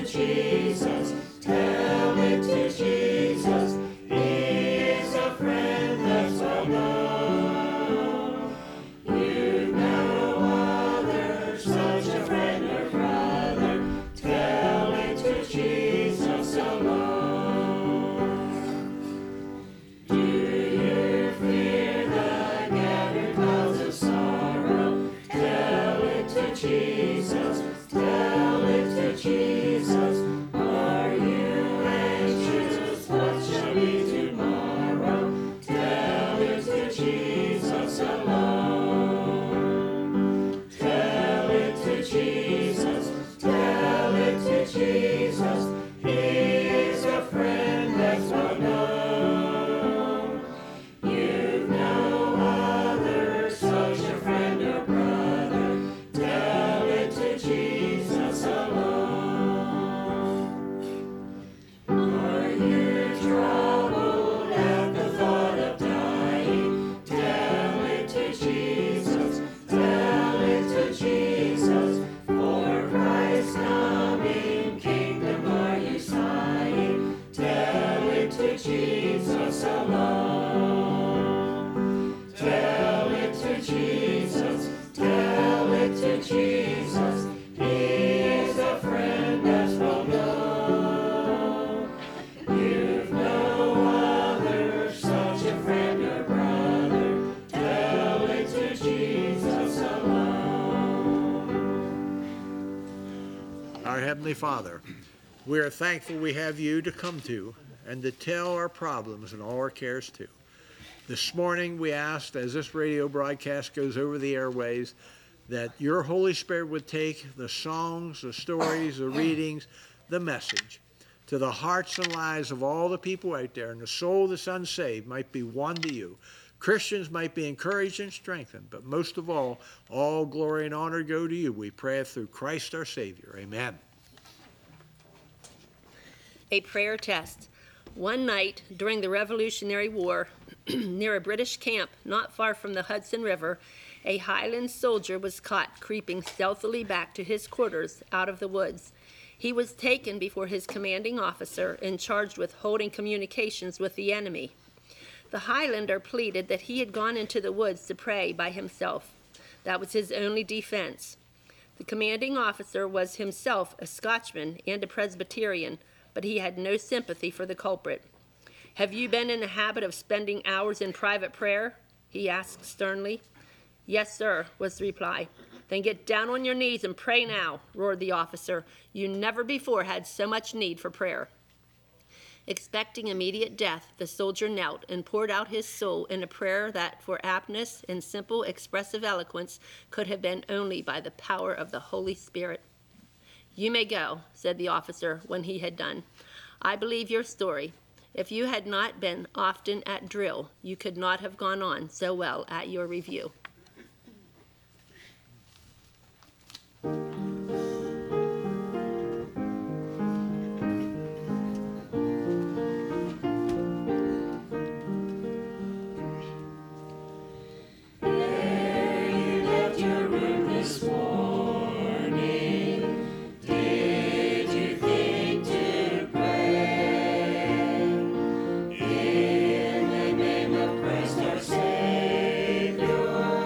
Jesus. Tell it to Jesus. He is a friend that's well known. You've no other, such a friend or brother. Tell it to Jesus alone. Do you fear the gathered clouds of sorrow? Tell it to Jesus. Tell it to Jesus. Are you anxious? What shall be tomorrow? Tell it to Jesus alone. Tell it to Jesus. Tell it to Jesus. He is a friend that's well known. You've no other, such a friend or brother. Tell it to Jesus alone. Are you troubled at the thought of dying? Tell it to Jesus. Tell it to Jesus. For Christ's coming kingdom are you sighing? Tell it to Jesus alone. Tell it to Jesus. Tell it to Jesus. He is a friend that's well known. You've no other, such a friend or brother. Tell it to Jesus alone. Our Heavenly Father, we are thankful we have you to come to and to tell our problems and all our cares to. This morning we asked, as this radio broadcast goes over the airways, that your Holy Spirit would take the songs, the stories, the readings, the message to the hearts and lives of all the people out there, and the soul that's unsaved might be won to you. Christians might be encouraged and strengthened, but most of all glory and honor go to you. We pray it through Christ our Savior. Amen. A prayer test. One night during the Revolutionary War, near a British camp not far from the Hudson River, a Highland soldier was caught creeping stealthily back to his quarters out of the woods. He was taken before his commanding officer and charged with holding communications with the enemy. The Highlander pleaded that he had gone into the woods to pray by himself. That was his only defense. The commanding officer was himself a Scotchman and a Presbyterian, but he had no sympathy for the culprit. "Have you been in the habit of spending hours in private prayer?" he asked sternly. "Yes, sir," was the reply. "Then get down on your knees and pray now," roared the officer. "You never before had so much need for prayer." Expecting immediate death, the soldier knelt and poured out his soul in a prayer that, for aptness and simple expressive eloquence, could have been only by the power of the Holy Spirit. "You may go," said the officer when he had done. "I believe your story. If you had not been often at drill, you could not have gone on so well at your review." In the name of Christ our Savior.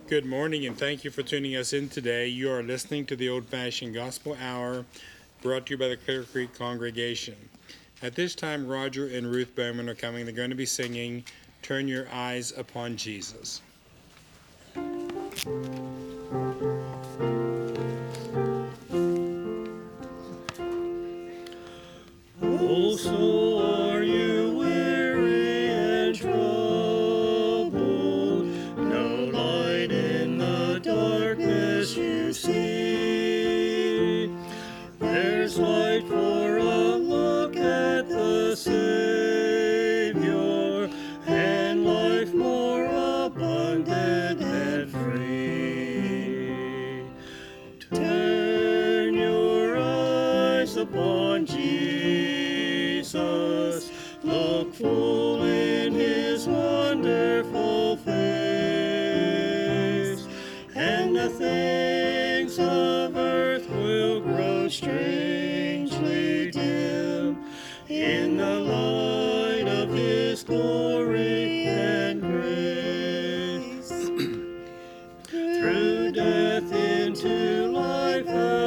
Good morning, and thank you for tuning us in today. You are listening to the Old Fashioned Gospel Hour, brought to you by the Clear Creek Congregation. At this time, Roger and Ruth Bowman are coming. They're going to be singing Turn Your Eyes Upon Jesus. Oh, so are you weary and troubled? No light in the darkness you see. There's light for a look at the Savior, and life more abundant and free. Turn your eyes upon Jesus, look full in his wonderful face, and the things of earth will grow strangely dim in the light of his glory and grace. Through death into life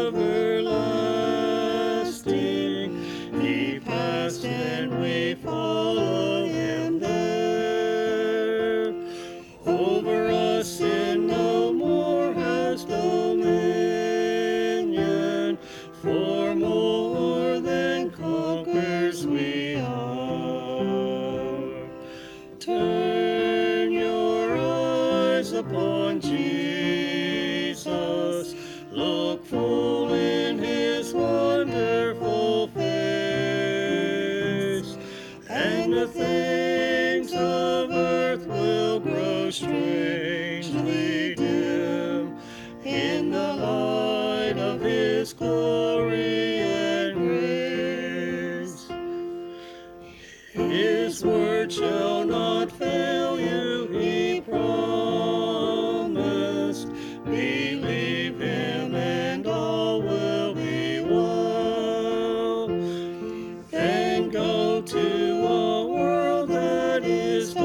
everlasting, he passed and we follow him there. Over us sin no more has dominion, for more than conquerors we are. Turn your eyes upon Jesus, look full in his wonderful face, and the things of earth will grow strangely dim in the light of his glory and grace. His word shall not fail you, he promised. Believe him and all will be well. Then go to a world that is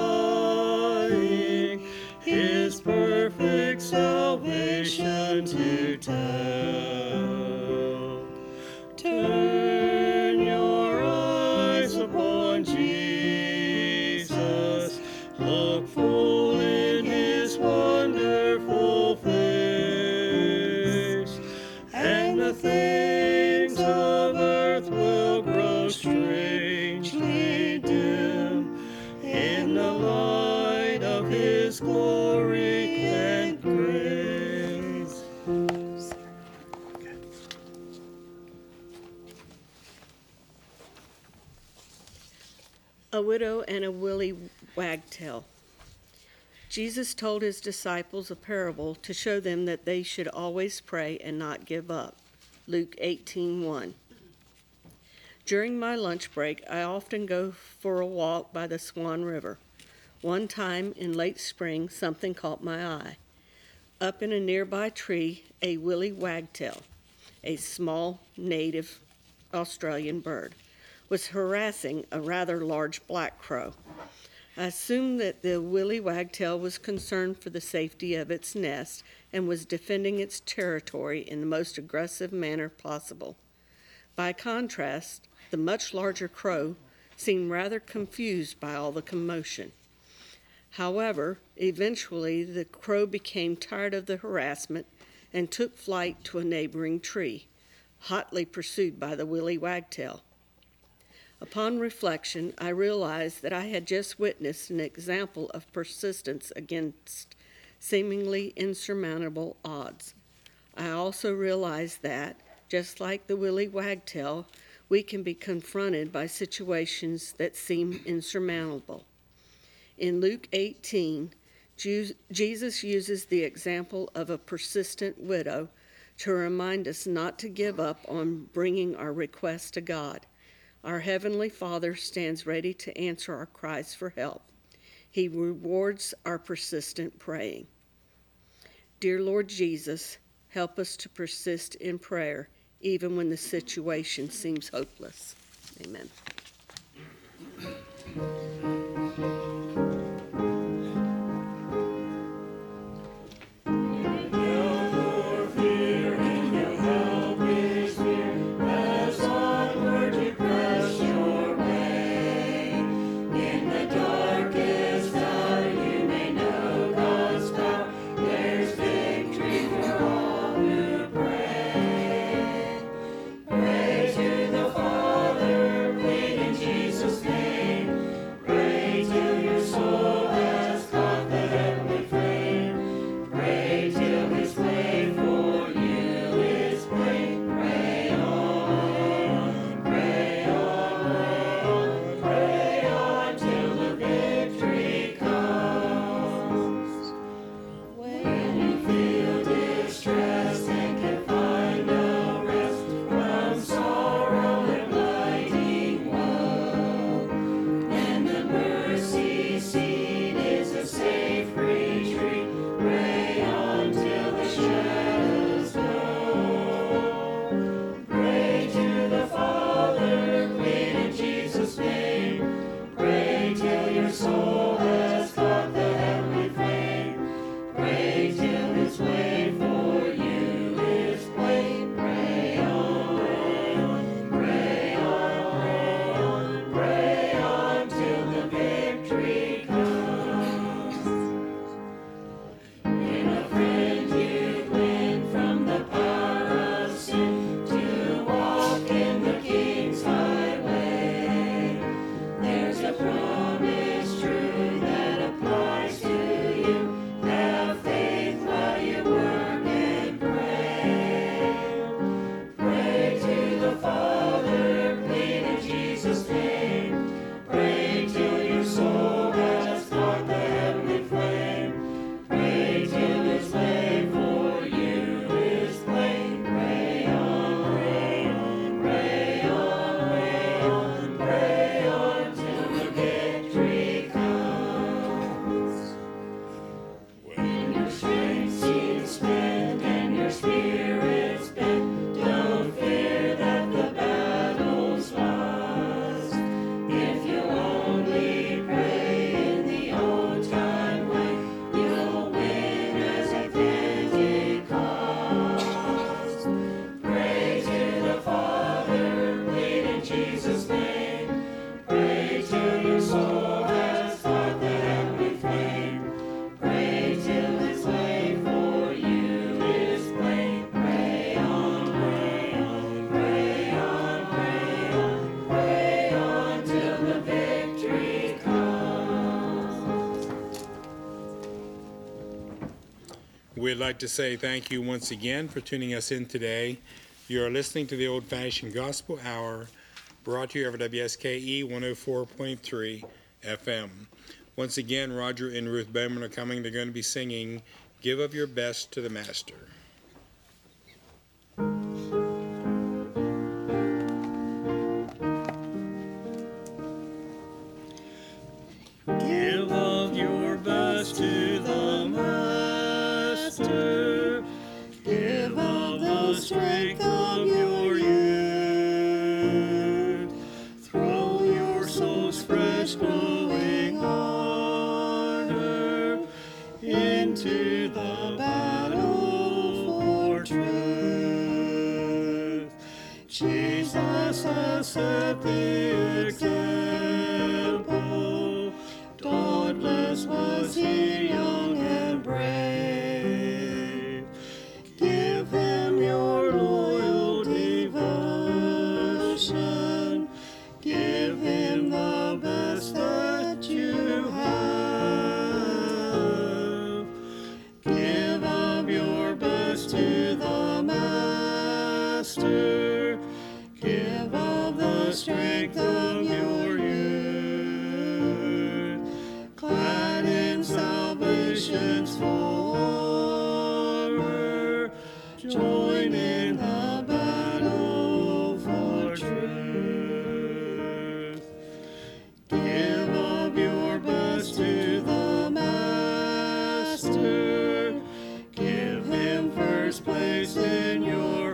dying, his perfect salvation to tell. Turn your eyes upon Jesus, look full in his wonderful face, and the things of earth will grow strangely dim in the light of his glory and grace. A widow and a willy wagtail. Jesus told his disciples a parable to show them that they should always pray and not give up. Luke 18:1. During my lunch break, I often go for a walk by the Swan River. One time in late spring, something caught my eye. Up in a nearby tree, a willy wagtail, a small native Australian bird, was harassing a rather large black crow. I assumed that the willy wagtail was concerned for the safety of its nest and was defending its territory in the most aggressive manner possible. By contrast, the much larger crow seemed rather confused by all the commotion. However, eventually the crow became tired of the harassment and took flight to a neighboring tree, hotly pursued by the willy wagtail. Upon reflection, I realized that I had just witnessed an example of persistence against seemingly insurmountable odds. I also realized that, just like the willy wagtail, we can be confronted by situations that seem insurmountable. In Luke 18, Jesus uses the example of a persistent widow to remind us not to give up on bringing our requests to God. Our Heavenly Father stands ready to answer our cries for help. He rewards our persistent praying. Dear Lord Jesus, help us to persist in prayer even when the situation seems hopeless. Amen. We'd like to say thank you once again for tuning us in today. You are listening to the Old Fashioned Gospel Hour, brought to you over WSKE 104.3 FM. Once again, Roger and Ruth Bowman are coming. They're going to be singing Give of Your Best to the Master. Give of your best to the Master. Give of the strength of your youth. Throw your soul's fresh glowing ardor into the battle for truth. Jesus has set the example. Dauntless was he, young and brave. Give him your loyal devotion. Give him the best that you have. Give of your best to the Master. Give of the strength of your youth. Clad in salvation's full armor, join in the battle for truth. Give of your best to the Master. Give him first place in your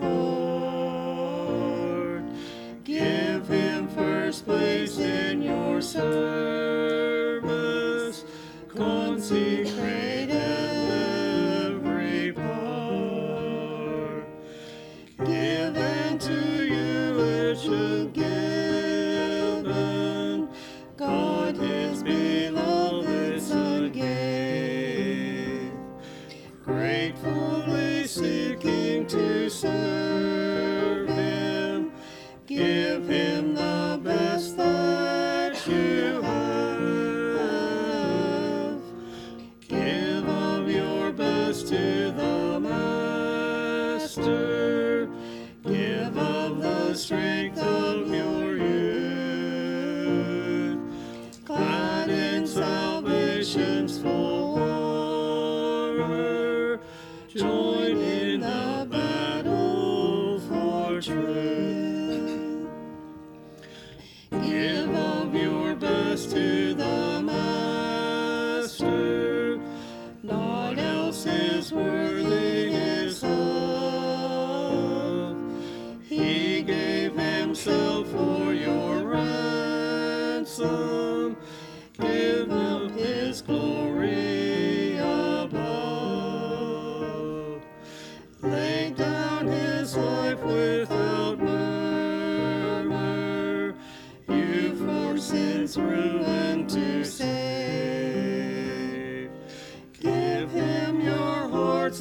heart. Give him first place in your service. Consecrate every part. Give unto you it should given. God his beloved Son gave. Gratefully seeking to serve him. Give him the best that you have. Give of your best to the Master. Give of the strength of your youth. Clad in salvation's full armor, join in the battle for truth. Give of your best to the Master. Naught else is worthy his love. He gave himself for your ransom. Give of his glory above. Laid down his life without murmur. You for sin's ruin to save. Give him your heart's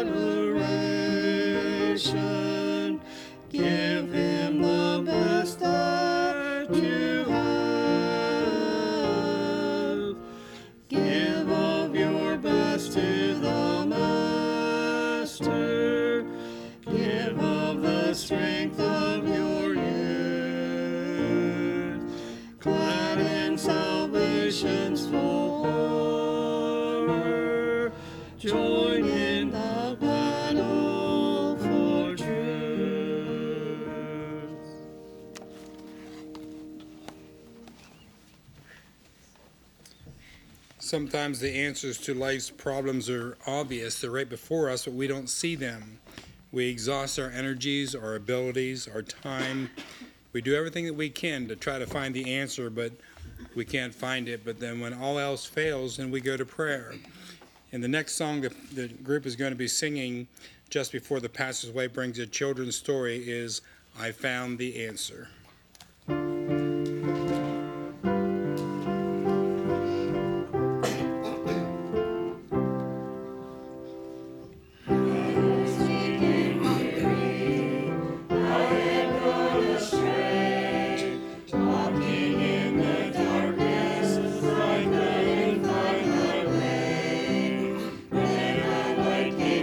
adoration. Give him the best that you have. Give of your best to the Master. Give of the strength of your youth. Clad in salvation's full armor, join in the battle for truth. Sometimes the answers to life's problems are obvious. They're right before us, but we don't see them. We exhaust our energies, our abilities, our time. We do everything that we can to try to find the answer, but we can't find it. But then when all else fails, then we go to prayer. And the next song the group is going to be singing just before the pastor's wife brings a children's story is I Found the Answer. Like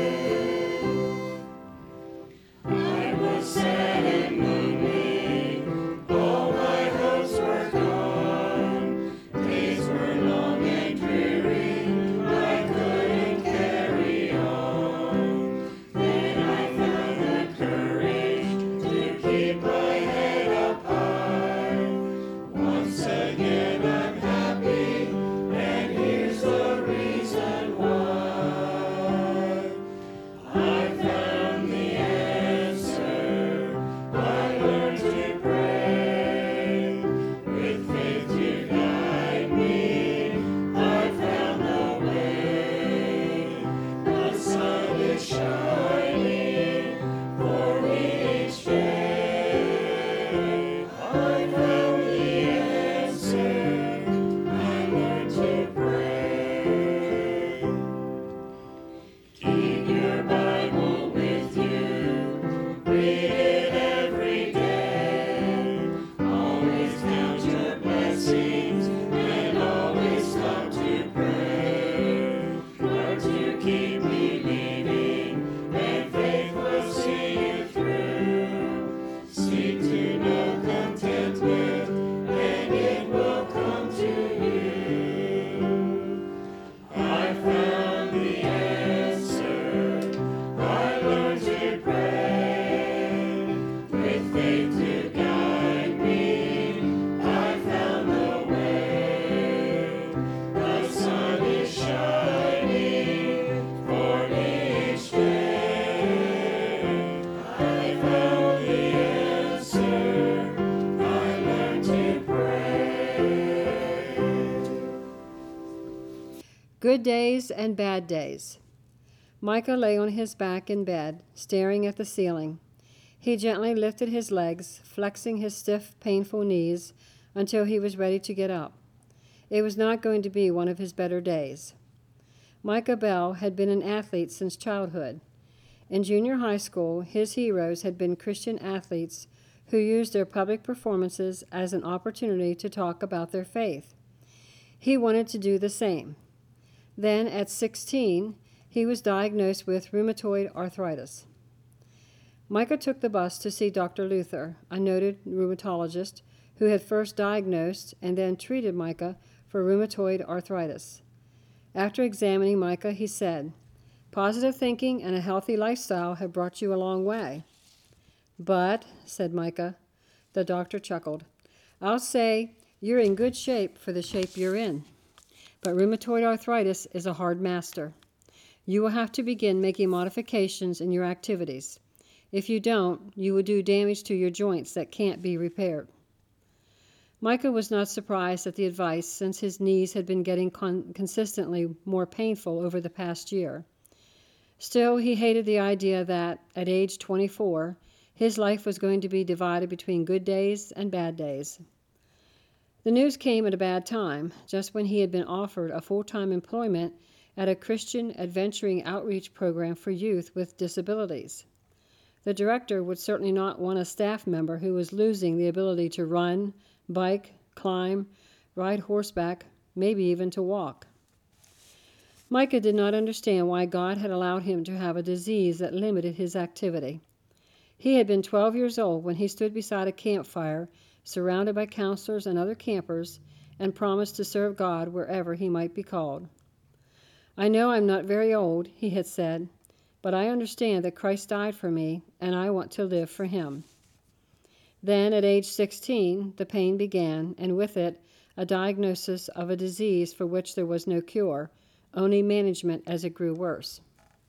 I was sad and lonely, all my hopes were gone. Days were long and dreary, I couldn't carry on. Then I found the courage to keep my head up high. Once again I'm happy, and here's the reason why. I found the answer. I learned to pray with faith to guide me. I found the way. The sun is shining for me each day. I found the answer. I learned to pray. Keep your Bible with you, read it every day. Always count your blessings and always stop to pray. Learn to keep believing, and faith will see you through. Seek to know contentment, and it will come to you. I found the answer. I learned to pray with faith to guide me. I found the way. The sun is shining for me each day. I found the answer. I learned to pray. Good days and bad days. Micah lay on his back in bed, staring at the ceiling. He gently lifted his legs, flexing his stiff, painful knees until he was ready to get up. It was not going to be one of his better days. Micah Bell had been an athlete since childhood. In junior high school, his heroes had been Christian athletes who used their public performances as an opportunity to talk about their faith. He wanted to do the same. Then, at 16, he was diagnosed with rheumatoid arthritis. Micah took the bus to see Dr. Luther, a noted rheumatologist who had first diagnosed and then treated Micah for rheumatoid arthritis. After examining Micah, he said, "Positive thinking and a healthy lifestyle have brought you a long way." "But," said Micah, the doctor chuckled, "I'll say you're in good shape for the shape you're in. But rheumatoid arthritis is a hard master. You will have to begin making modifications in your activities. If you don't, you will do damage to your joints that can't be repaired." Micah was not surprised at the advice, since his knees had been getting consistently more painful over the past year. Still, he hated the idea that, at age 24, his life was going to be divided between good days and bad days. The news came at a bad time, just when he had been offered a full-time employment at a Christian adventuring outreach program for youth with disabilities. The director would certainly not want a staff member who was losing the ability to run, bike, climb, ride horseback, maybe even to walk. Micah did not understand why God had allowed him to have a disease that limited his activity. He had been 12 years old when he stood beside a campfire, surrounded by counselors and other campers, and promised to serve God wherever he might be called. "I know I'm not very old," he had said, "but I understand that Christ died for me, and I want to live for him." Then, at age 16, the pain began, and with it, a diagnosis of a disease for which there was no cure, only management as it grew worse.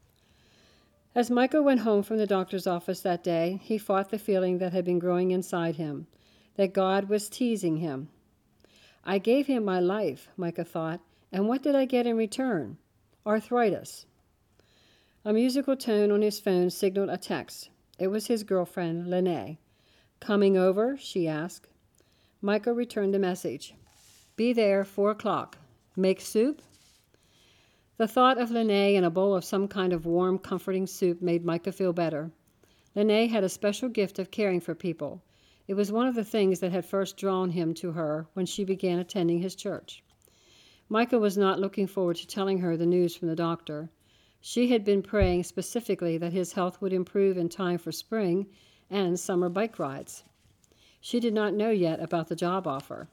As Micah went home from the doctor's office that day, he fought the feeling that had been growing inside him, that God was teasing him. "I gave him my life," Micah thought, "and what did I get in return? Arthritis." A musical tone on his phone signaled a text. It was his girlfriend, Lene. "Coming over?" she asked. Micah returned the message. "Be there 4 o'clock. Make soup?" The thought of Lene and a bowl of some kind of warm, comforting soup made Micah feel better. Lene had a special gift of caring for people. It was one of the things that had first drawn him to her when she began attending his church. Micah was not looking forward to telling her the news from the doctor. She had been praying specifically that his health would improve in time for spring and summer bike rides. She did not know yet about the job offer.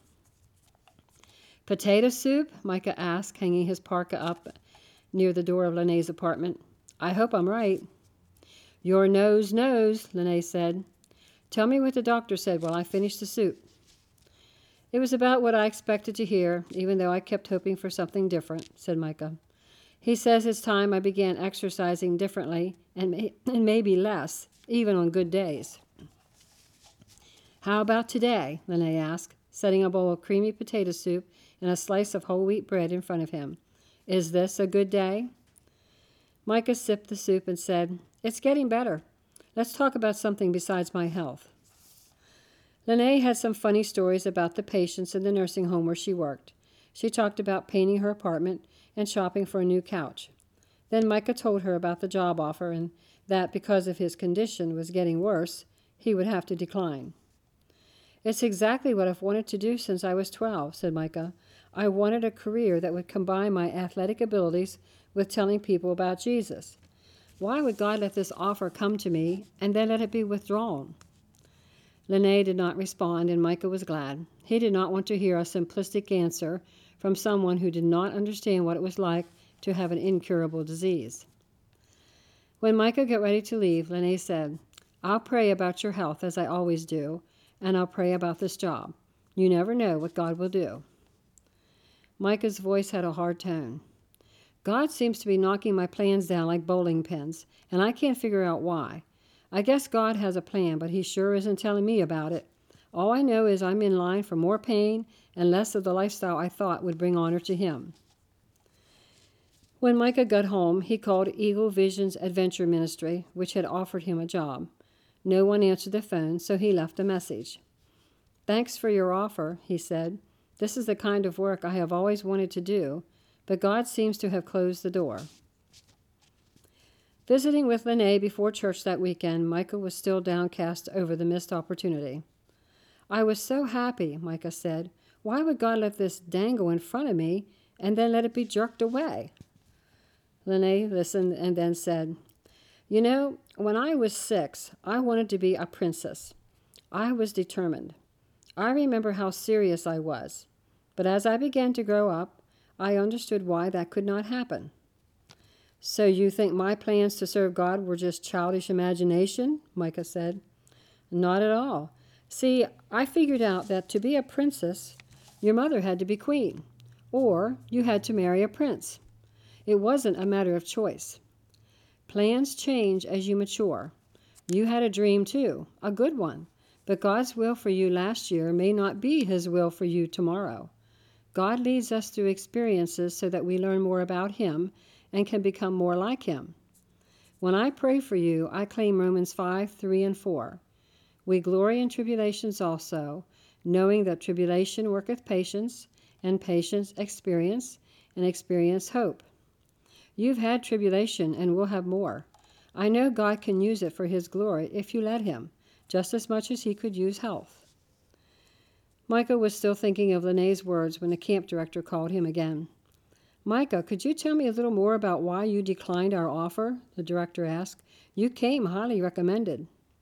Potato soup? Micah asked, hanging his parka up near the door of Lene's apartment. I hope I'm right. Your nose knows, Lene said. Tell me what the doctor said while I finish the soup. It was about what I expected to hear, even though I kept hoping for something different, said Micah. He says it's time I began exercising differently and maybe less, even on good days. How about today? Lene asked, setting a bowl of creamy potato soup and a slice of whole wheat bread in front of him. Is this a good day? Micah sipped the soup and said, It's getting better. Let's talk about something besides my health. Lene had some funny stories about the patients in the nursing home where she worked. She talked about painting her apartment and shopping for a new couch. Then Micah told her about the job offer and that because of his condition was getting worse, he would have to decline. It's exactly what I've wanted to do since I was 12, said Micah. I wanted a career that would combine my athletic abilities with telling people about Jesus. Why would God let this offer come to me and then let it be withdrawn? Lene did not respond, and Micah was glad. He did not want to hear a simplistic answer from someone who did not understand what it was like to have an incurable disease. When Micah got ready to leave, Lene said, I'll pray about your health as I always do, and I'll pray about this job. You never know what God will do. Micah's voice had a hard tone. God seems to be knocking my plans down like bowling pins, and I can't figure out why. I guess God has a plan, but he sure isn't telling me about it. All I know is I'm in line for more pain and less of the lifestyle I thought would bring honor to him. When Micah got home, he called Eagle Vision's Adventure Ministry, which had offered him a job. No one answered the phone, so he left a message. Thanks for your offer, he said. This is the kind of work I have always wanted to do, but God seems to have closed the door. Visiting with Lene before church that weekend, Micah was still downcast over the missed opportunity. I was so happy, Micah said. Why would God let this dangle in front of me and then let it be jerked away? Lene listened and then said, You know, when I was 6, I wanted to be a princess. I was determined. I remember how serious I was. But as I began to grow up, I understood why that could not happen. So you think my plans to serve God were just childish imagination? Micah said. Not at all. See, I figured out that to be a princess, your mother had to be queen, or you had to marry a prince. It wasn't a matter of choice. Plans change as you mature. You had a dream too, a good one, but God's will for you last year may not be his will for you tomorrow. God leads us through experiences so that we learn more about him and can become more like him. When I pray for you, I claim Romans 5:3 and 4. We glory in tribulations also, knowing that tribulation worketh patience, and patience experience, and experience hope. You've had tribulation and will have more. I know God can use it for his glory if you let him, just as much as he could use health. Micah was still thinking of Lene's words when the camp director called him again. Micah, could you tell me a little more about why you declined our offer? The director asked. You came highly recommended.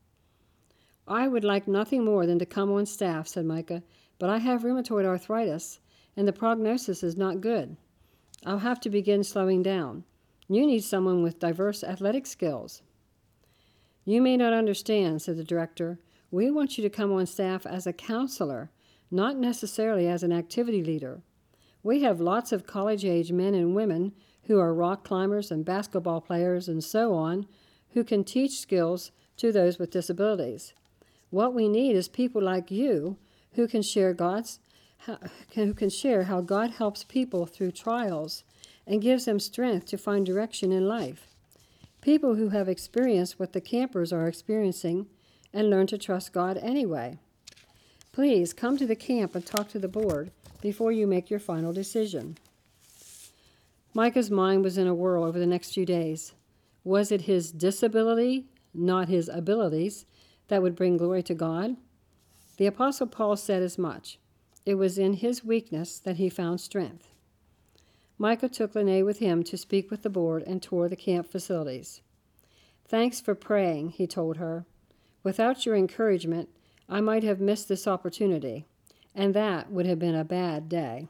I would like nothing more than to come on staff, said Micah, but I have rheumatoid arthritis, and the prognosis is not good. I'll have to begin slowing down. You need someone with diverse athletic skills. You may not understand, said the director. We want you to come on staff as a counselor, not necessarily as an activity leader. We have lots of college-age men and women who are rock climbers and basketball players and so on, who can teach skills to those with disabilities. What we need is people like you who can share how God helps people through trials and gives them strength to find direction in life. People who have experienced what the campers are experiencing and learn to trust God anyway. Please come to the camp and talk to the board before you make your final decision. Micah's mind was in a whirl over the next few days. Was it his disability, not his abilities, that would bring glory to God? The Apostle Paul said as much. It was in his weakness that he found strength. Micah took Lene with him to speak with the board and tour the camp facilities. "Thanks for praying," he told her. "Without your encouragement, I might have missed this opportunity, and that would have been a bad day."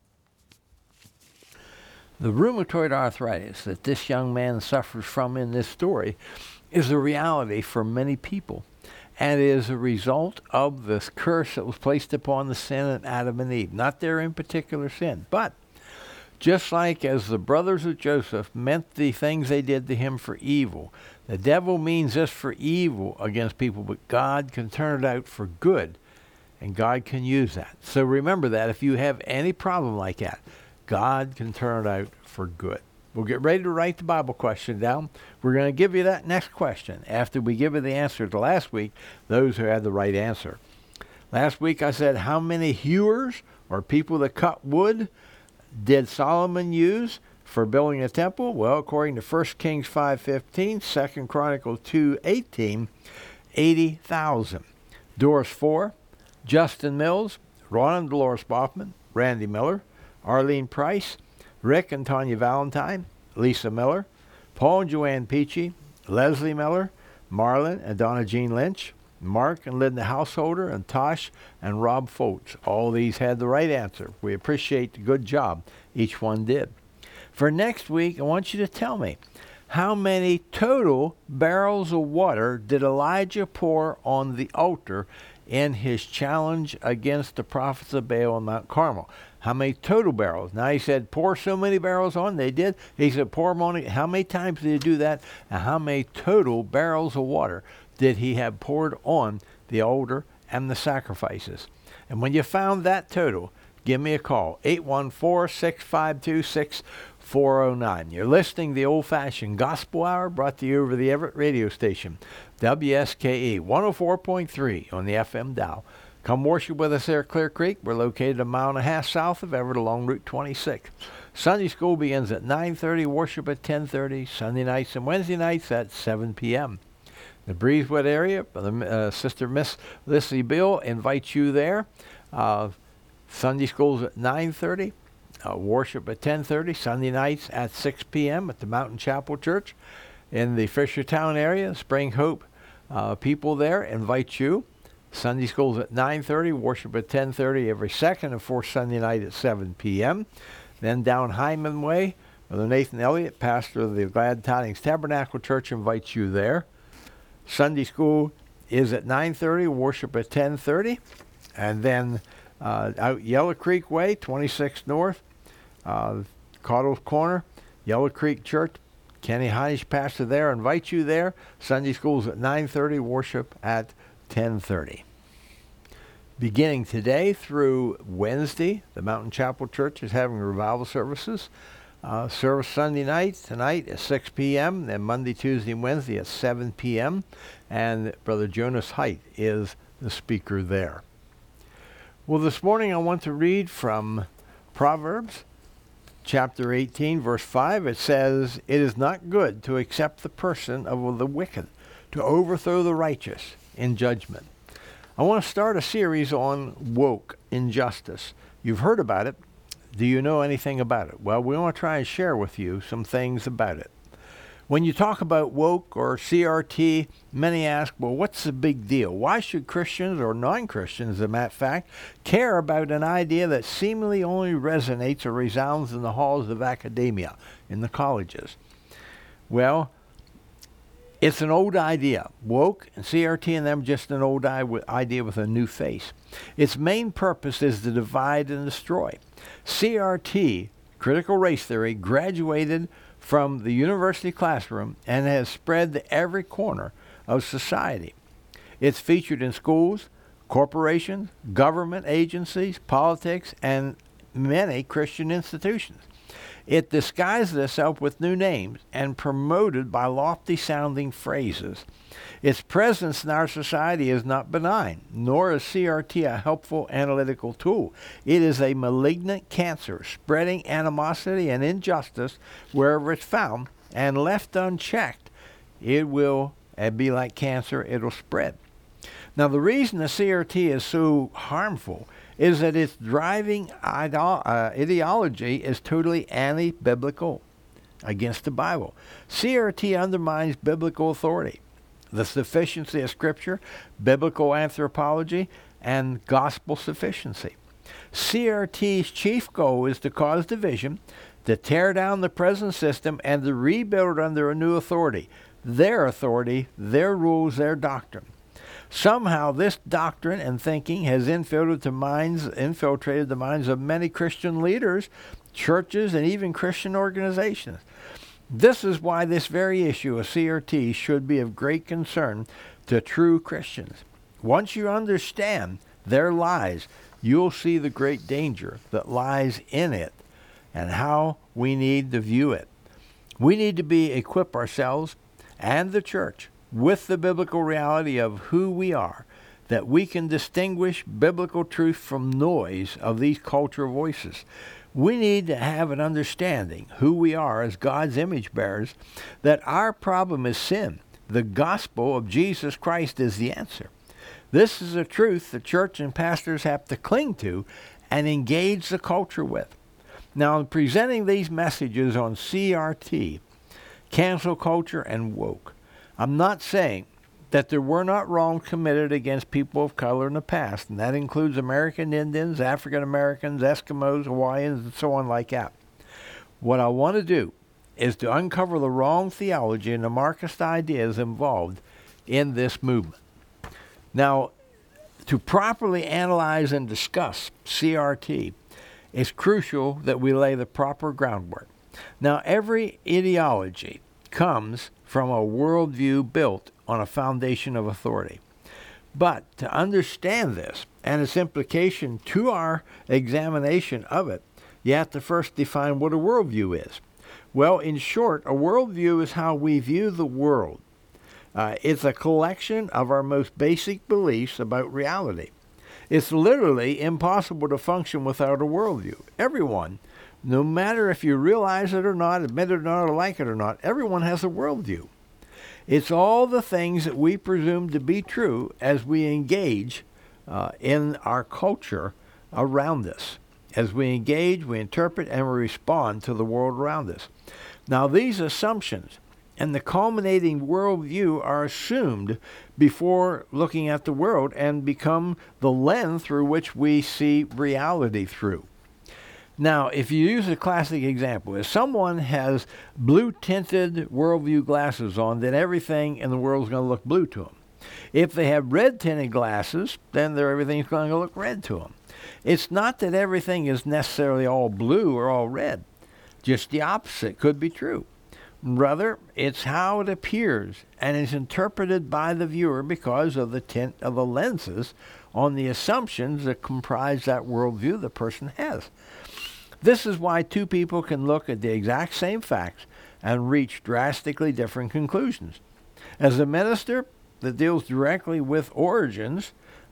The rheumatoid arthritis that this young man suffers from in this story is a reality for many people, and is a result of this curse that was placed upon the sin of Adam and Eve. Not their in particular sin, but just like as the brothers of Joseph meant the things they did to him for evil, the devil means this for evil against people, but God can turn it out for good, and God can use that. So remember that if you have any problem like that, God can turn it out for good. We'll get ready to write the Bible question down. We're going to give you that next question after we give you the answer to last week, those who had the right answer. Last week I said, how many hewers, or people that cut wood, did Solomon use for building a temple? Well, according to 1 Kings 5:15, 2 Chronicles 2:18, 80,000. Doris Four, Justin Mills, Ron and Dolores Boffman, Randy Miller, Arlene Price, Rick and Tanya Valentine, Lisa Miller, Paul and Joanne Peachy, Leslie Miller, Marlon and Donna Jean Lynch, Mark and Linda Householder, and Tosh and Rob Foltz. All these had the right answer. We appreciate the good job each one did. For next week, I want you to tell me, how many total barrels of water did Elijah pour on the altar in his challenge against the prophets of Baal on Mount Carmel? How many total barrels? Now he said, pour so many barrels on. They did. He said, pour them on. How many times did he do that? And how many total barrels of water did he have poured on the altar and the sacrifices? And when you found that total, give me a call, 814-652-6409. You're listening to the Old-Fashioned Gospel Hour, brought to you over the Everett radio station, WSKE 104.3 on the FM dial. Come worship with us there at Clear Creek. We're located 1.5 miles south of Everett along Route 26. Sunday school begins at 9:30, worship at 10:30, Sunday nights and Wednesday nights at 7 p.m. The Breezewood area, Sister Miss Lissy Bill invites you there. Sunday school's at 9:30, worship at 10:30, Sunday nights at 6 p.m. at the Mountain Chapel Church in the Fishertown area. Spring Hope people there invite you. Sunday school's at 9:30, worship at 10:30 every second and fourth Sunday night at 7 p.m. Then down Hyman Way, Brother Nathan Elliott, pastor of the Glad Tidings Tabernacle Church, invites you there. Sunday school is at 9:30, worship at 10:30. And then out Yellow Creek Way, 26 North, Caudle's Corner, Yellow Creek Church, Kenny Heinisch, pastor there, invites you there. Sunday school's at 9:30, worship at 10:30. Beginning today through Wednesday, the Mountain Chapel Church is having revival services. Service Sunday night, tonight at 6 p.m., then Monday, Tuesday, and Wednesday at 7 p.m., and Brother Jonas Height is the speaker there. Well, this morning I want to read from Proverbs chapter 18, verse 5. It says, "It is not good to accept the person of the wicked, to overthrow the righteous in judgment." I want to start a series on woke injustice. You've heard about it. Do you know anything about it? Well, we want to try and share with you some things about it. When you talk about woke or CRT, many ask, well, what's the big deal? Why should Christians or non-Christians, as a matter of fact, care about an idea that seemingly only resonates or resounds in the halls of academia, in the colleges? Well, it's an old idea. Woke and CRT and them just an old idea with a new face. Its main purpose is to divide and destroy. CRT, critical race theory, graduated from the university classroom and has spread to every corner of society. It's featured in schools, corporations, government agencies, politics, and many Christian institutions. It disguises itself with new names and promoted by lofty-sounding phrases. Its presence in our society is not benign, nor is CRT a helpful analytical tool. It is a malignant cancer, spreading animosity and injustice wherever it's found, and left unchecked, it will be like cancer, it'll spread. Now, the reason the CRT is so harmful is that its driving ideology is totally anti-biblical, against the Bible. CRT undermines biblical authority, the sufficiency of Scripture, biblical anthropology, and gospel sufficiency. CRT's chief goal is to cause division, to tear down the present system, and to rebuild under a new authority, their rules, their doctrine. Somehow this doctrine and thinking has infiltrated the minds of many Christian leaders, churches, and even Christian organizations. This is why this very issue of CRT should be of great concern to true Christians. Once you understand their lies, you'll see the great danger that lies in it and how we need to view it. We need to equip ourselves and the church with the biblical reality of who we are, that we can distinguish biblical truth from noise of these cultural voices. We need to have an understanding who we are as God's image bearers, that our problem is sin. The gospel of Jesus Christ is the answer. This is a truth the church and pastors have to cling to and engage the culture with. Now, in presenting these messages on CRT, cancel culture, and woke, I'm not saying that there were not wrongs committed against people of color in the past, and that includes American Indians, African Americans, Eskimos, Hawaiians, and so on like that. What I want to do is to uncover the wrong theology and the Marxist ideas involved in this movement. Now, to properly analyze and discuss CRT, it's crucial that we lay the proper groundwork. Now, every ideology comes from a worldview built on a foundation of authority. But to understand this and its implication to our examination of it, you have to first define what a worldview is. Well, in short, a worldview is how we view the world. It's a collection of our most basic beliefs about reality. It's literally impossible to function without a worldview. Everyone, no matter if you realize it or not, admit it or not, or like it or not, everyone has a worldview. It's all the things that we presume to be true as we engage in our culture around us. As we engage, we interpret, and we respond to the world around us. Now, these assumptions and the culminating worldview are assumed before looking at the world and become the lens through which we see reality through. Now, if you use a classic example, if someone has blue-tinted worldview glasses on, then everything in the world is going to look blue to them. If they have red-tinted glasses, then everything's going to look red to them. It's not that everything is necessarily all blue or all red. Just the opposite could be true. Rather, it's how it appears and is interpreted by the viewer because of the tint of the lenses on the assumptions that comprise that worldview the person has. This is why two people can look at the exact same facts and reach drastically different conclusions. As a minister that deals directly with origins,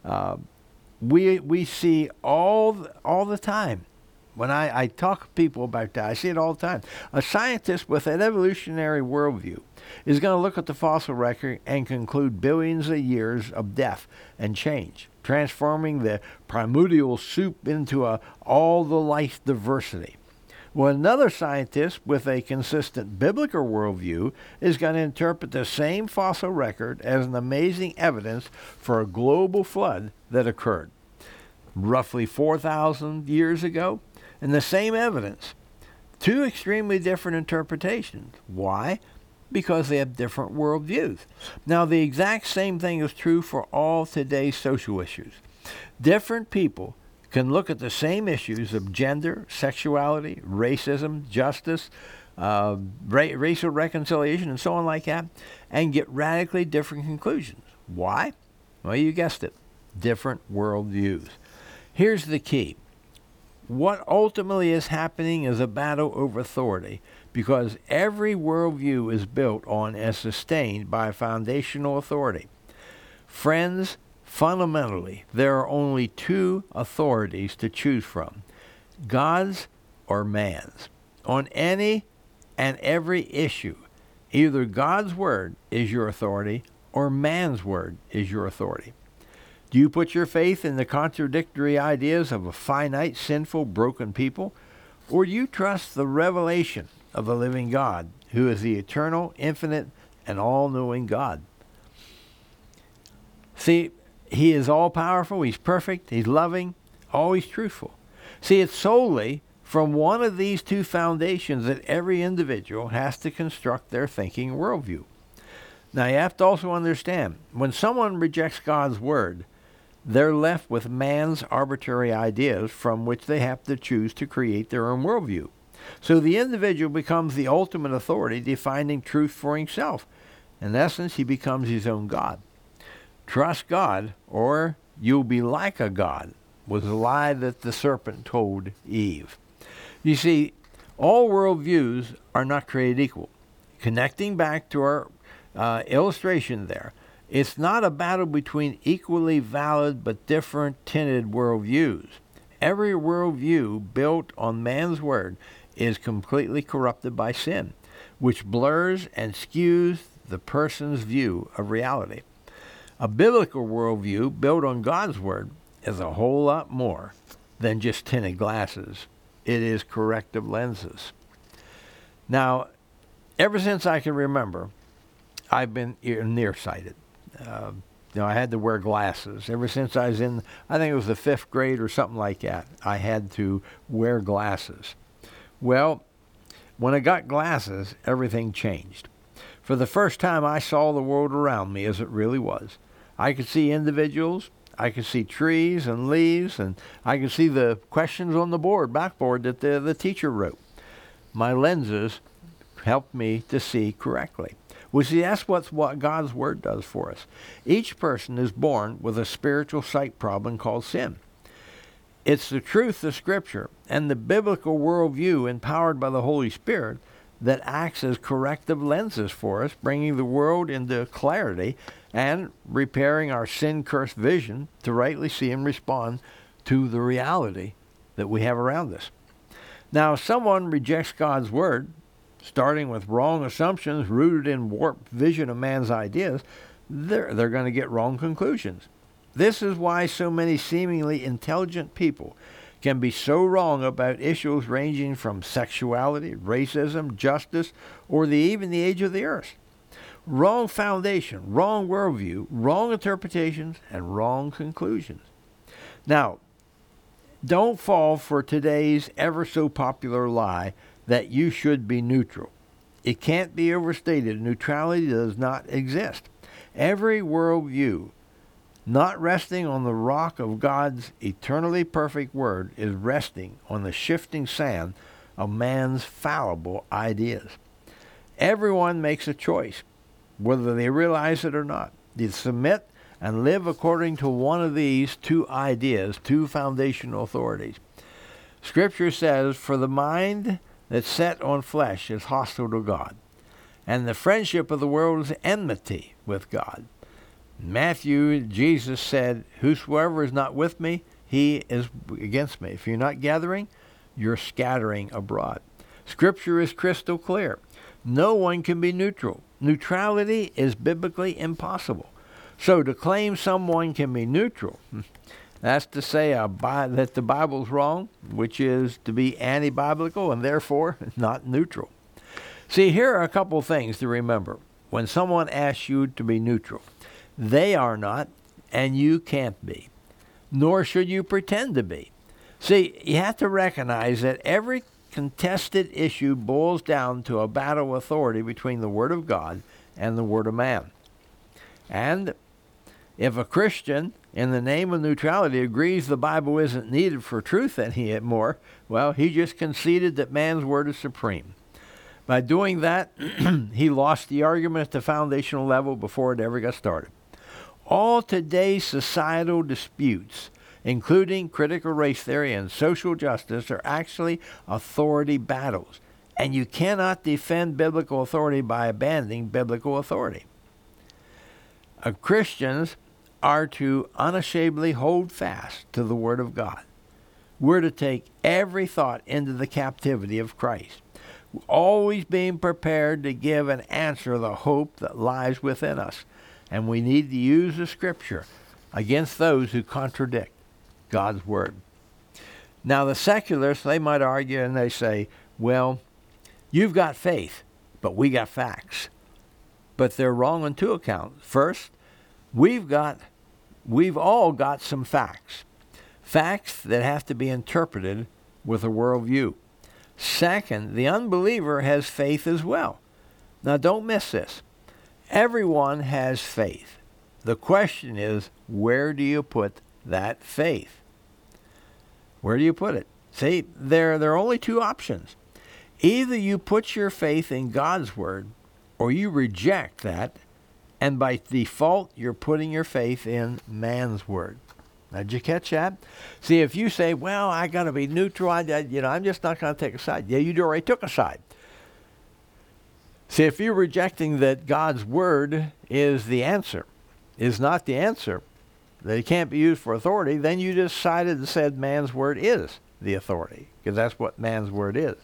we see all the time. When I talk to people about that, I see it all the time. A scientist with an evolutionary worldview is going to look at the fossil record and conclude billions of years of death and change, transforming the primordial soup into all the life diversity. Well, another scientist with a consistent biblical worldview is going to interpret the same fossil record as an amazing evidence for a global flood that occurred roughly 4,000 years ago, and the same evidence. Two extremely different interpretations. Why? Because they have different worldviews. Now, the exact same thing is true for all today's social issues. Different people can look at the same issues of gender, sexuality, racism, justice, racial reconciliation, and so on like that, and get radically different conclusions. Why? Well, you guessed it. Different worldviews. Here's the key. What ultimately is happening is a battle over authority, because every worldview is built on and sustained by a foundational authority. Friends, fundamentally, there are only two authorities to choose from, God's or man's. On any and every issue, either God's word is your authority or man's word is your authority. Do you put your faith in the contradictory ideas of a finite, sinful, broken people? Or do you trust the revelation of the living God, who is the eternal, infinite, and all-knowing God? See, he is all-powerful, he's perfect, he's loving, always truthful. See, it's solely from one of these two foundations that every individual has to construct their thinking worldview. Now, you have to also understand, when someone rejects God's word, they're left with man's arbitrary ideas from which they have to choose to create their own worldview. So the individual becomes the ultimate authority, defining truth for himself. In essence, he becomes his own God. Trust God, or you'll be like a god, was the lie that the serpent told Eve. You see, all worldviews are not created equal. Connecting back to our illustration there, it's not a battle between equally valid but different tinted worldviews. Every worldview built on man's word is completely corrupted by sin, which blurs and skews the person's view of reality. A biblical worldview built on God's word is a whole lot more than just tinted glasses. It is corrective lenses. Now, ever since I can remember, I've been nearsighted. I had to wear glasses. Ever since I was in, I think it was the 5th grade or something like that, I had to wear glasses. Well, when I got glasses, everything changed. For the first time, I saw the world around me as it really was. I could see individuals, I could see trees and leaves, and I could see the questions on the blackboard that the teacher wrote. My lenses helped me to see correctly. Well, see, that's what God's word does for us. Each person is born with a spiritual sight problem called sin. It's the truth of Scripture and the biblical worldview empowered by the Holy Spirit that acts as corrective lenses for us, bringing the world into clarity and repairing our sin-cursed vision to rightly see and respond to the reality that we have around us. Now, if someone rejects God's word, starting with wrong assumptions rooted in warped vision of man's ideas, they're going to get wrong conclusions. This is why so many seemingly intelligent people can be so wrong about issues ranging from sexuality, racism, justice, or even the age of the earth. Wrong foundation, wrong worldview, wrong interpretations, and wrong conclusions. Now, don't fall for today's ever so popular lie that you should be neutral. It can't be overstated. Neutrality does not exist. Every worldview not resting on the rock of God's eternally perfect word is resting on the shifting sand of man's fallible ideas. Everyone makes a choice, whether they realize it or not. They submit and live according to one of these two ideas, two foundational authorities. Scripture says, "For the mind that's set on flesh is hostile to God, and the friendship of the world is enmity with God." Matthew, Jesus said, "Whosoever is not with me, he is against me." If you're not gathering, you're scattering abroad. Scripture is crystal clear. No one can be neutral. Neutrality is biblically impossible. So to claim someone can be neutral, that's to say that the Bible's wrong, which is to be anti-biblical and therefore not neutral. See, here are a couple things to remember when someone asks you to be neutral. They are not, and you can't be, nor should you pretend to be. See, you have to recognize that every contested issue boils down to a battle of authority between the Word of God and the Word of man. And if a Christian, in the name of neutrality, agrees the Bible isn't needed for truth anymore, well, he just conceded that man's word is supreme. By doing that, he lost the argument at the foundational level before it ever got started. All today's societal disputes, including critical race theory and social justice, are actually authority battles. And you cannot defend biblical authority by abandoning biblical authority. Christians are to unashamedly hold fast to the Word of God. We're to take every thought into the captivity of Christ, always being prepared to give an answer to the hope that lies within us. And we need to use the Scripture against those who contradict God's word. Now, the secularists, they might argue and they say, well, you've got faith, but we got facts. But they're wrong on two accounts. First, we've all got some facts. Facts that have to be interpreted with a worldview. Second, the unbeliever has faith as well. Now, don't miss this. Everyone has faith. The question is, where do you put that faith? Where do you put it? See, there are only two options. Either you put your faith in God's word, or you reject that, and by default, you're putting your faith in man's word. Now, did you catch that? See, if you say, well, I got to be neutral, I'm just not going to take a side. Yeah, you already took a side. See, if you're rejecting that God's word is the answer, is not the answer, that it can't be used for authority, then you just decided and said man's word is the authority, because that's what man's word is.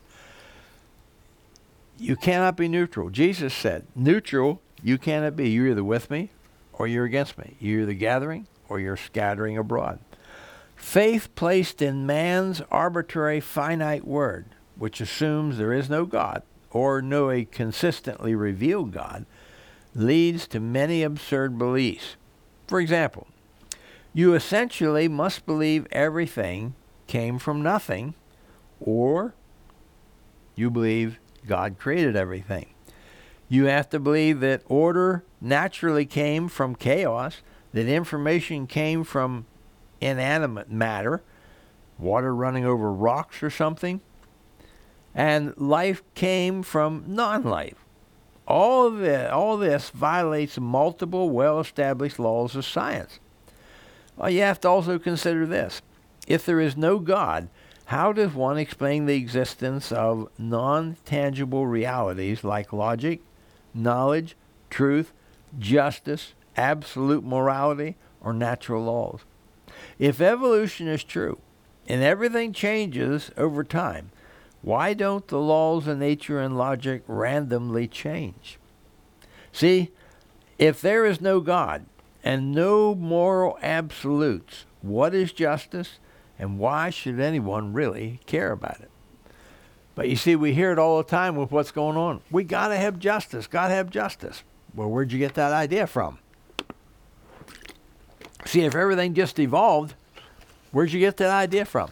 You cannot be neutral. Jesus said, neutral you cannot be. You're either with me or you're against me. You're either gathering or you're scattering abroad. Faith placed in man's arbitrary finite word, which assumes there is no God or no consistently revealed God, leads to many absurd beliefs. For example, you essentially must believe everything came from nothing, or you believe God created everything. You have to believe that order naturally came from chaos, that information came from inanimate matter, water running over rocks or something, and life came from non-life. All this violates multiple well-established laws of science. Well, you have to also consider this. If there is no God, how does one explain the existence of non-tangible realities like logic, knowledge, truth, justice, absolute morality, or natural laws? If evolution is true, and everything changes over time, why don't the laws of nature and logic randomly change? See, if there is no God and no moral absolutes, what is justice, and why should anyone really care about it? But you see, we hear it all the time with what's going on. We got to have justice, got to have justice. Well, where'd you get that idea from? See, if everything just evolved, where'd you get that idea from?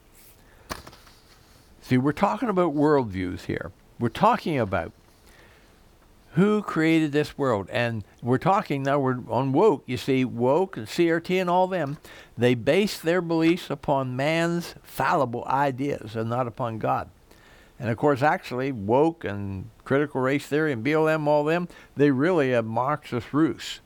See, we're talking about worldviews here. We're talking about who created this world. And we're talking now, we're on woke. You see, woke and CRT and all them, they base their beliefs upon man's fallible ideas and not upon God. And of course, actually, woke and critical race theory and BLM, all them, they really have Marxist roots.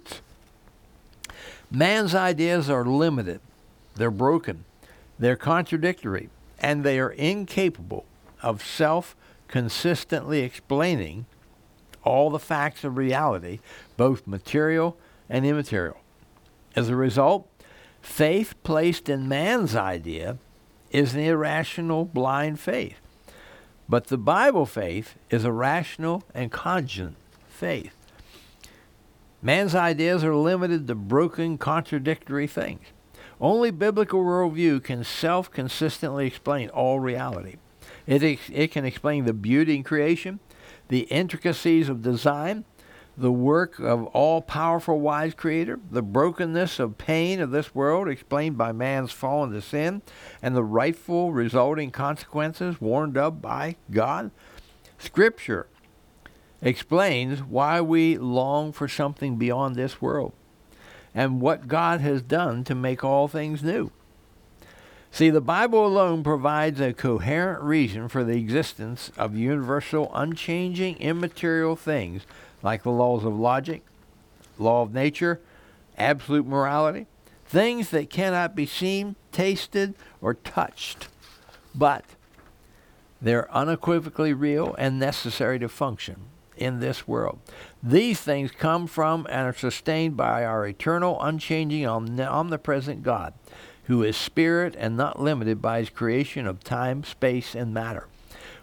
Man's ideas are limited. They're broken. They're contradictory. And they are incapable of self-consistently explaining all the facts of reality, both material and immaterial. As a result, faith placed in man's idea is an irrational, blind faith. But the Bible faith is a rational and cogent faith. Man's ideas are limited to broken, contradictory things. Only biblical worldview can self-consistently explain all reality. It can explain the beauty in creation, the intricacies of design, the work of all-powerful wise creator, the brokenness of pain of this world explained by man's fall into sin, and the rightful resulting consequences warned of by God. Scripture explains why we long for something beyond this world and what God has done to make all things new. See, the Bible alone provides a coherent reason for the existence of universal, unchanging, immaterial things like the laws of logic, law of nature, absolute morality, things that cannot be seen, tasted, or touched, but they're unequivocally real and necessary to function in this world. These things come from and are sustained by our eternal, unchanging, omnipresent God, who is spirit and not limited by his creation of time, space, and matter.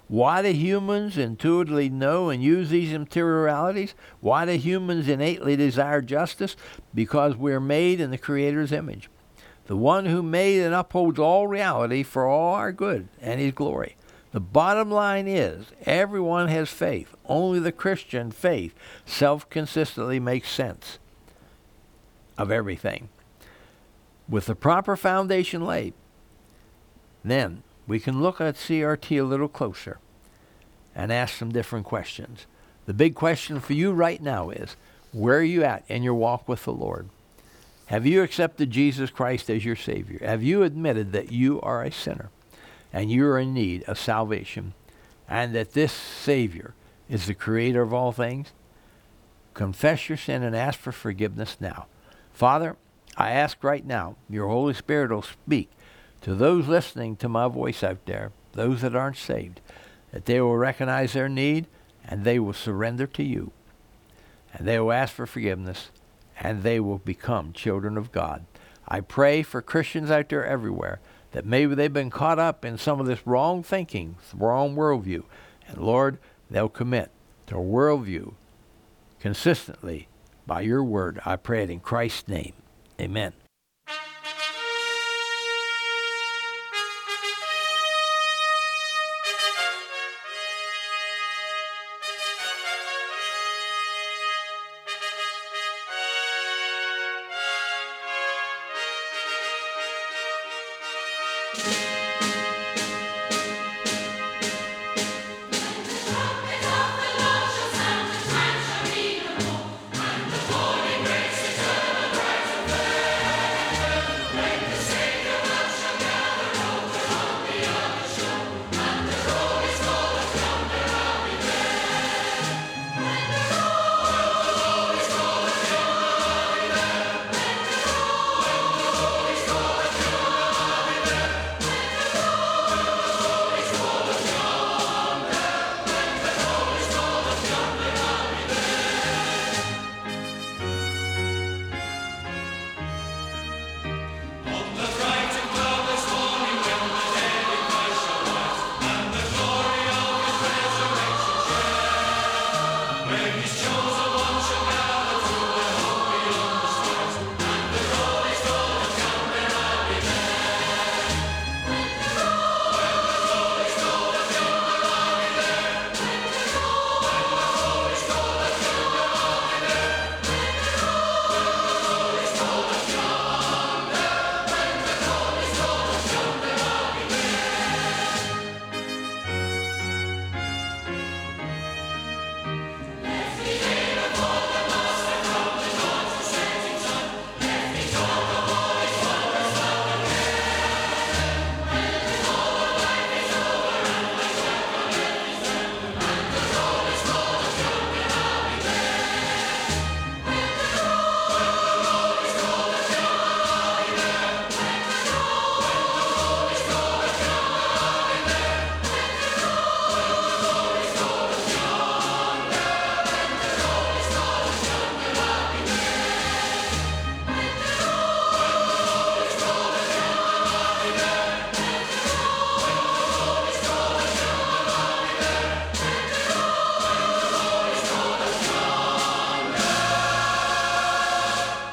Why do humans intuitively know and use these materialities? Why do humans innately desire justice? Because we're made in the Creator's image, the one who made and upholds all reality for all our good and His glory. The bottom line is, everyone has faith. Only the Christian faith self-consistently makes sense of everything. With the proper foundation laid, then we can look at CRT a little closer and ask some different questions. The big question for you right now is, where are you at in your walk with the Lord? Have you accepted Jesus Christ as your Savior? Have you admitted that you are a sinner and you are in need of salvation, and that this Savior is the Creator of all things? Confess your sin and ask for forgiveness now. Father, I ask right now, your Holy Spirit will speak to those listening to my voice out there, those that aren't saved, that they will recognize their need and they will surrender to you. And they will ask for forgiveness and they will become children of God. I pray for Christians out there everywhere that maybe they've been caught up in some of this wrong thinking, wrong worldview. And Lord, they'll commit to a worldview consistently by your word. I pray it in Christ's name. Amen.